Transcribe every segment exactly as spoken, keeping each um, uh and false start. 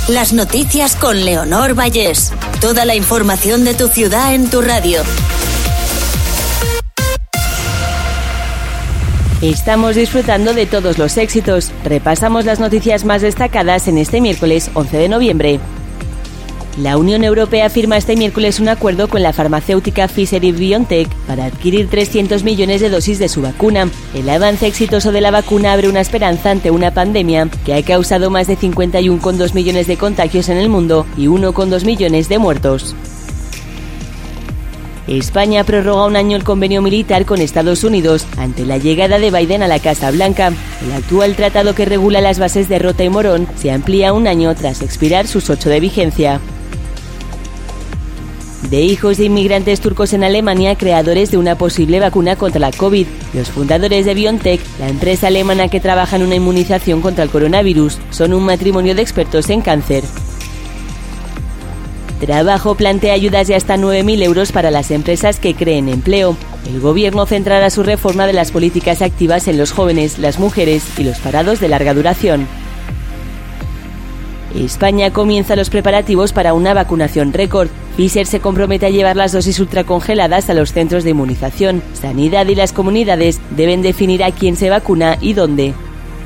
Las noticias con Leonor Vallés. Toda la información de tu ciudad en tu radio. Estamos disfrutando de todos los éxitos. Repasamos las noticias más destacadas en este miércoles once de noviembre. La Unión Europea firma este miércoles un acuerdo con la farmacéutica Pfizer-BioNTech para adquirir trescientos millones de dosis de su vacuna. El avance exitoso de la vacuna abre una esperanza ante una pandemia que ha causado más de cincuenta y uno coma dos millones de contagios en el mundo y uno coma dos millones de muertos. España prorroga un año el convenio militar con Estados Unidos ante la llegada de Biden a la Casa Blanca. El actual tratado que regula las bases de Rota y Morón se amplía un año tras expirar sus ocho de vigencia. De hijos de inmigrantes turcos en Alemania, creadores de una posible vacuna contra la COVID. Los fundadores de BioNTech, la empresa alemana que trabaja en una inmunización contra el coronavirus, son un matrimonio de expertos en cáncer. Trabajo plantea ayudas de hasta nueve mil euros para las empresas que creen empleo. El gobierno centrará su reforma de las políticas activas en los jóvenes, las mujeres y los parados de larga duración. España comienza los preparativos para una vacunación récord. Pfizer se compromete a llevar las dosis ultracongeladas a los centros de inmunización. Sanidad y las comunidades deben definir a quién se vacuna y dónde.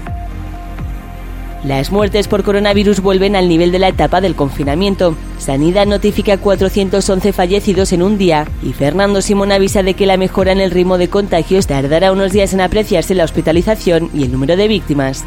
Las muertes por coronavirus vuelven al nivel de la etapa del confinamiento. Sanidad notifica cuatrocientos once fallecidos en un día y Fernando Simón avisa de que la mejora en el ritmo de contagios tardará unos días en apreciarse la hospitalización y el número de víctimas.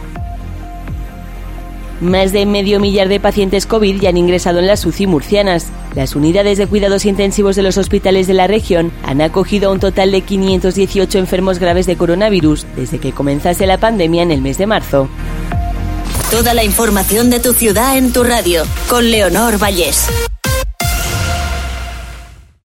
Más de medio millar de pacientes COVID ya han ingresado en las U C I murcianas. Las unidades de cuidados intensivos de los hospitales de la región han acogido a un total de quinientos dieciocho enfermos graves de coronavirus desde que comenzase la pandemia en el mes de marzo. Toda la información de tu ciudad en tu radio, con Leonor Vallés.